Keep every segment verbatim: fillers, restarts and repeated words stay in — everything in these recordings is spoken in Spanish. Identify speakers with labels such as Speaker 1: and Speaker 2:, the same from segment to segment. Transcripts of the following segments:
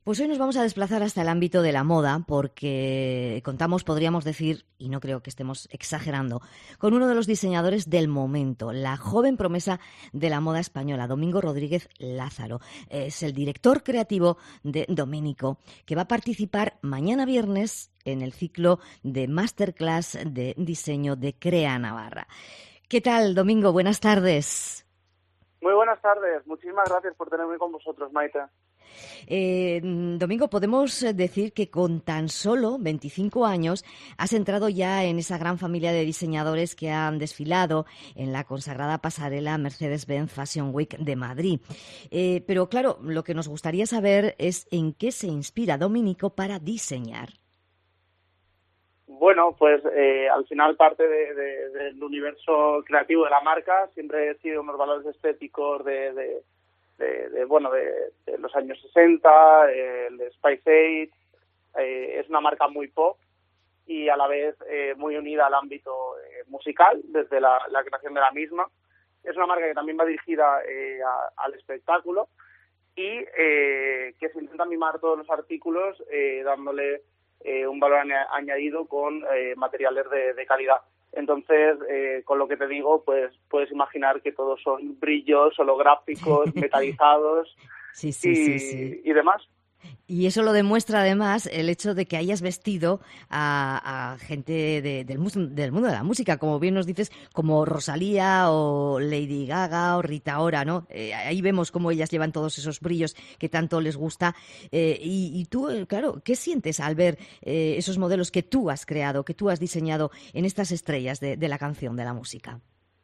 Speaker 1: Pues hoy nos vamos a desplazar hasta el ámbito de la moda porque contamos, podríamos decir, y no creo que estemos exagerando, con uno de los diseñadores del momento, la joven promesa de la moda española, Domingo Rodríguez Lázaro. Es el director creativo de Dominico, que va a participar mañana viernes en el ciclo de Masterclass de diseño de Crea Navarra. ¿Qué tal, Domingo? Buenas tardes.
Speaker 2: Muy buenas tardes. Muchísimas gracias por tenerme con vosotros, Maite.
Speaker 1: Eh, Domingo, podemos decir que con tan solo veinticinco años has entrado ya en esa gran familia de diseñadores que han desfilado en la consagrada pasarela Mercedes-Benz Fashion Week de Madrid. Eh, pero claro, lo que nos gustaría saber es en qué se inspira Dominico para diseñar.
Speaker 2: Bueno, pues eh, al final parte de, de, del universo creativo de la marca. Siempre he sido unos valores estéticos de... de De, de bueno de, de los años sesenta, eh, el Spice Age. Eh, es una marca muy pop y a la vez eh, muy unida al ámbito eh, musical desde la, la creación de la misma. Es una marca que también va dirigida eh, a, al espectáculo y eh, que se intenta mimar todos los artículos eh, dándole eh, un valor añadido con eh, materiales de, de calidad. Entonces, eh, con lo que te digo, pues puedes imaginar que todos son brillos holográficos, metalizados
Speaker 1: sí, sí,
Speaker 2: y,
Speaker 1: sí, sí.
Speaker 2: y demás.
Speaker 1: Y eso lo demuestra además el hecho de que hayas vestido a, a gente de, del, del mundo de la música, como bien nos dices, como Rosalía o Lady Gaga o Rita Ora, ¿no? Eh, ahí vemos cómo ellas llevan todos esos brillos que tanto les gusta. Eh, y, y tú, claro, ¿qué sientes al ver eh, esos modelos que tú has creado, que tú has diseñado en estas estrellas de, de la canción, de la música?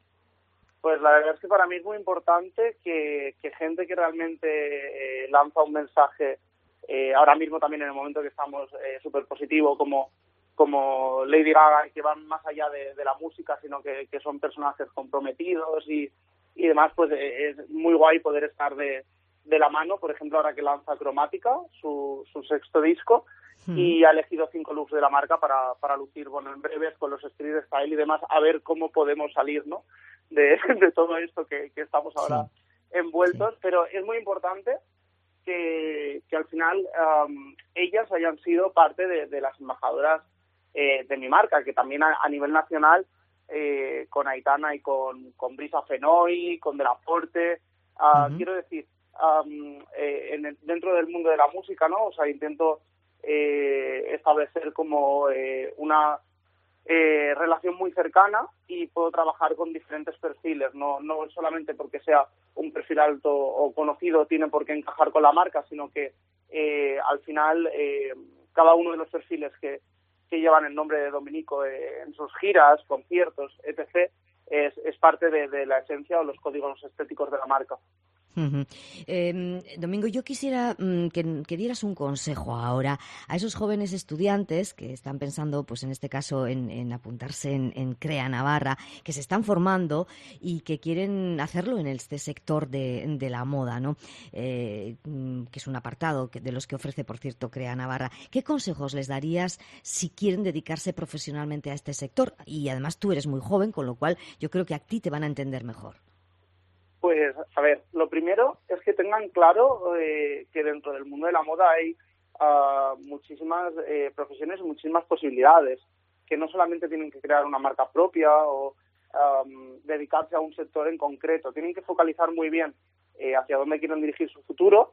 Speaker 2: Pues la verdad es que para mí es muy importante que, que gente que realmente eh, lanza un mensaje. Eh, ahora mismo también en el momento que estamos eh, súper positivo como, como Lady Gaga, que van más allá de, de la música, sino que, que son personajes comprometidos y, y demás, pues eh, es muy guay poder estar de, de la mano. Por ejemplo, ahora que lanza Cromática, su, su sexto disco, mm. y ha elegido cinco looks de la marca para, para lucir, bueno, en breves con los street style y demás, a ver cómo podemos salir, ¿no?, de, de todo esto que, que estamos ahora sí. envueltos, sí. Pero es muy importante Que, que al final um, ellas hayan sido parte de, de las embajadoras eh, de mi marca, que también a, a nivel nacional, eh, con Aitana y con, con Brisa Fenoy, con Delaporte, uh, uh-huh. quiero decir, um, eh, en el, dentro del mundo de la música, ¿no? O sea, intento eh, establecer como eh, una eh, relación muy cercana y puedo trabajar con diferentes perfiles, no, no solamente porque sea un perfil alto o conocido tiene por qué encajar con la marca, sino que eh, al final eh, cada uno de los perfiles que, que llevan el nombre de Dominico eh, en sus giras, conciertos, etcétera, es, es parte de, de la esencia o los códigos estéticos de la marca.
Speaker 1: Uh-huh. Eh, Domingo, yo quisiera mm, que, que dieras un consejo ahora a esos jóvenes estudiantes que están pensando, pues en este caso, en, en apuntarse en, en Crea Navarra, que se están formando y que quieren hacerlo en este sector de, de la moda, ¿no? Eh, que es un apartado que, de los que ofrece, por cierto, Crea Navarra. ¿Qué consejos les darías si quieren dedicarse profesionalmente a este sector? Y además tú eres muy joven, con lo cual yo creo que a ti te van a entender mejor.
Speaker 2: Pues, a ver, lo primero es que tengan claro eh, que dentro del mundo de la moda hay uh, muchísimas eh, profesiones y muchísimas posibilidades, que no solamente tienen que crear una marca propia o um, dedicarse a un sector en concreto, tienen que focalizar muy bien eh, hacia dónde quieren dirigir su futuro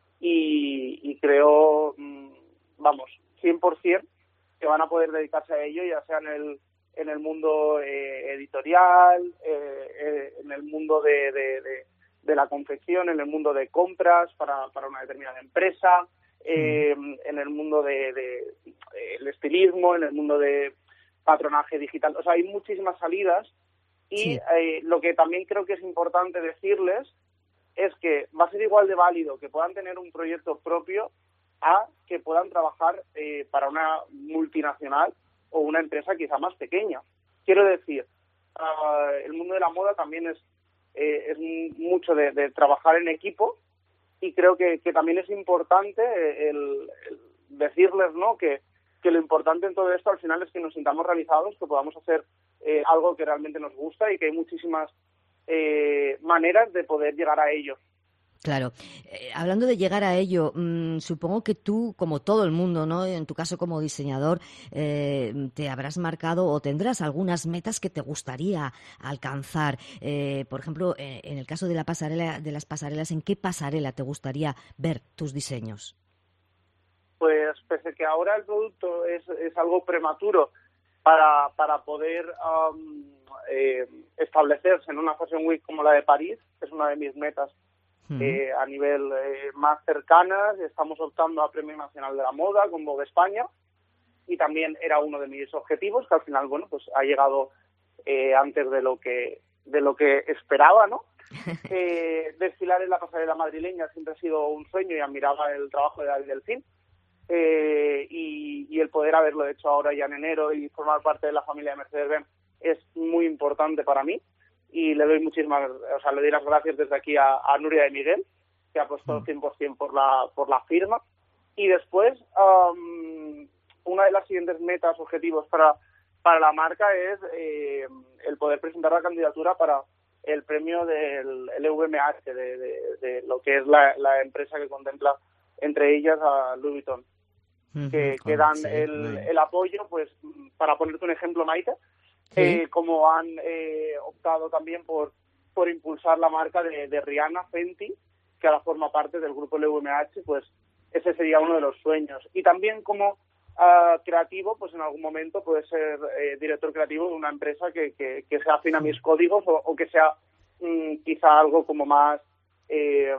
Speaker 2: y, y creo, mm, vamos, cien por ciento que van a poder dedicarse a ello, ya sea en el en el mundo eh, editorial, eh, eh, en el mundo de, de, de, de la confección, en el mundo de compras para, para una determinada empresa, eh, mm. en el mundo de, de eh, el estilismo, en el mundo de patronaje digital. O sea, hay muchísimas salidas y sí. eh, lo que también creo que es importante decirles es que va a ser igual de válido que puedan tener un proyecto propio a que puedan trabajar eh, para una multinacional o una empresa quizá más pequeña. Quiero decir, uh, el mundo de la moda también es, eh, es mucho de, de trabajar en equipo y creo que, que también es importante el, el decirles, ¿no?, que, que lo importante en todo esto al final es que nos sintamos realizados, que podamos hacer eh, algo que realmente nos gusta y que hay muchísimas eh, maneras de poder llegar a ello.
Speaker 1: Claro. Eh, hablando de llegar a ello, mmm, supongo que tú, como todo el mundo, ¿no? En tu caso como diseñador, eh, te habrás marcado o tendrás algunas metas que te gustaría alcanzar. Eh, por ejemplo, eh, en el caso de la pasarela, de las pasarelas, ¿en qué pasarela te gustaría ver tus diseños?
Speaker 2: Pues pese que ahora el producto es, es algo prematuro para, para poder um, eh, establecerse en una Fashion Week como la de París, es una de mis metas. Eh, a nivel eh, más cercanas, estamos optando a Premio Nacional de la Moda con Vogue España y también era uno de mis objetivos que al final, bueno, pues ha llegado eh, antes de lo que de lo que esperaba, ¿no? Eh, desfilar en la pasarela madrileña siempre ha sido un sueño y admiraba el trabajo de David Delfín eh, y, y el poder haberlo hecho ahora ya en enero y formar parte de la familia de Mercedes-Benz es muy importante para mí. Y le doy muchísimas, o sea, le doy las gracias desde aquí a, a Nuria de Miguel, que ha apostado cien por ciento por la, por la firma. Y después, um, una de las siguientes metas, objetivos para, para la marca es eh, el poder presentar la candidatura para el premio del L V M H, de, de, de lo que es la, la empresa que contempla entre ellas a Louis Vuitton, uh-huh, que, que dan sí, el, el apoyo, pues, para ponerte un ejemplo, Maite, ¿sí? Eh, como han eh, optado también por por impulsar la marca de, de Rihanna, Fenty, que ahora forma parte del grupo L V M H, pues ese sería uno de los sueños. Y también como uh, creativo, pues en algún momento puede ser eh, director creativo de una empresa que, que, que sea afín a mis códigos o, o que sea mm, quizá algo como más, eh,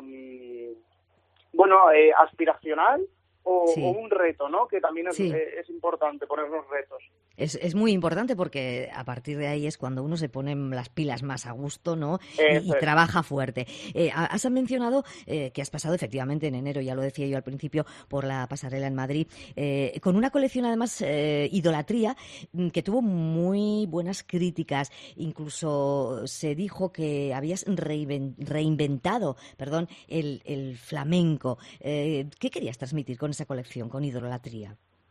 Speaker 2: bueno, eh, aspiracional o, sí. o un reto, ¿no? Que también es, sí. eh, es importante ponernos retos.
Speaker 1: Es, es muy importante porque a partir de ahí es cuando uno se pone las pilas más a gusto, ¿no? Y, y trabaja fuerte. Eh, has mencionado eh, que has pasado efectivamente en enero, ya lo decía yo al principio, por la pasarela en Madrid, eh, con una colección además eh, Idolatría, que tuvo muy buenas críticas. Incluso se dijo que habías reinventado, perdón, el, el flamenco. Eh, ¿Qué querías transmitir con esa colección, con Idolatría?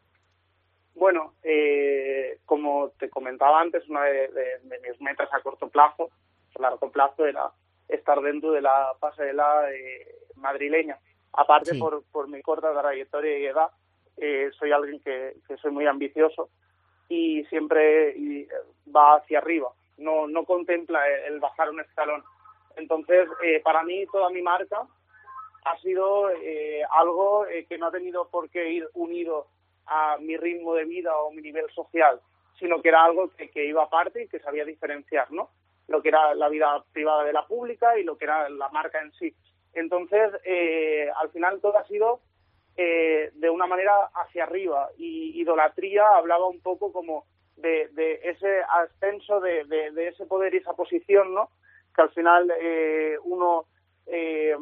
Speaker 2: Bueno, eh, como te comentaba antes, una de, de, de mis metas a corto plazo, a largo plazo, era estar dentro de la pasarela eh, madrileña. Aparte, sí. por, por mi corta trayectoria y edad, eh, soy alguien que, que soy muy ambicioso y siempre y va hacia arriba, no, no contempla el, el bajar un escalón. Entonces, eh, para mí, toda mi marca ha sido eh, algo eh, que no ha tenido por qué ir unido a mi ritmo de vida o mi nivel social, sino que era algo que, que iba aparte y que sabía diferenciar, ¿no? Lo que era la vida privada de la pública y lo que era la marca en sí. Entonces, eh, al final todo ha sido eh, de una manera hacia arriba y Idolatría hablaba un poco como de, de ese ascenso, de, de, de ese poder y esa posición, ¿no? Que al final eh, uno eh,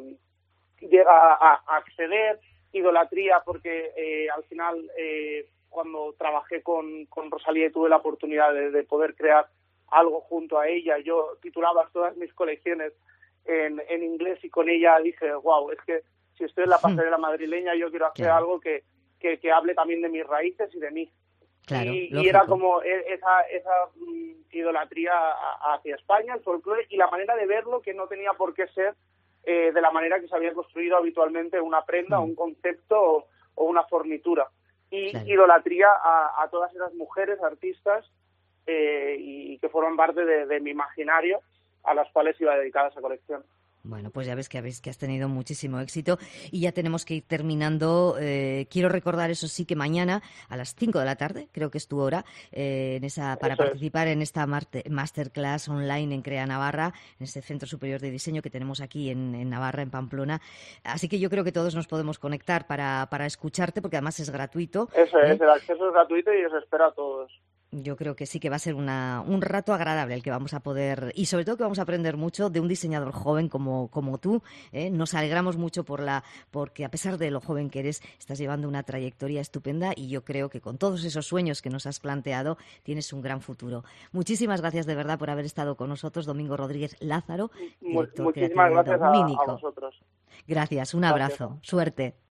Speaker 2: llega a, a acceder. Idolatría porque eh, al final eh, cuando trabajé con, con Rosalía y tuve la oportunidad de, de poder crear algo junto a ella, yo titulaba todas mis colecciones en, en inglés y con ella dije, wow, es que si estoy en la pasarela madrileña yo quiero hacer claro. algo que, que, que hable también de mis raíces y de mí.
Speaker 1: Claro,
Speaker 2: y, y era como esa, esa um, idolatría hacia España, el folclore y la manera de verlo que no tenía por qué ser Eh, de la manera que se había construido habitualmente una prenda, mm. un concepto o, o una fornitura. Y claro. Idolatría a, a todas esas mujeres artistas eh, y que forman parte de, de mi imaginario a las cuales iba dedicada esa colección.
Speaker 1: Bueno, pues ya ves que, habéis, que has tenido muchísimo éxito y ya tenemos que ir terminando. Eh, quiero recordar, eso sí, que mañana a las cinco de la tarde, creo que es tu hora, eh, en esa, para eso participar es. en esta masterclass online en Crea Navarra, en ese Centro Superior de Diseño que tenemos aquí en, en Navarra, en Pamplona. Así que yo creo que todos nos podemos conectar para, para escucharte, porque además es gratuito.
Speaker 2: Eso
Speaker 1: ¿eh?
Speaker 2: es, el acceso es gratuito y os espero a todos.
Speaker 1: Yo creo que sí que va a ser una, un rato agradable el que vamos a poder, y sobre todo que vamos a aprender mucho de un diseñador joven como, como tú. ¿eh? Nos alegramos mucho por la, porque a pesar de lo joven que eres, estás llevando una trayectoria estupenda y yo creo que con todos esos sueños que nos has planteado tienes un gran futuro. Muchísimas gracias de verdad por haber estado con nosotros, Domingo Rodríguez Lázaro.
Speaker 2: Muchísimas gracias a, a vosotros.
Speaker 1: Gracias, un abrazo, gracias. Suerte.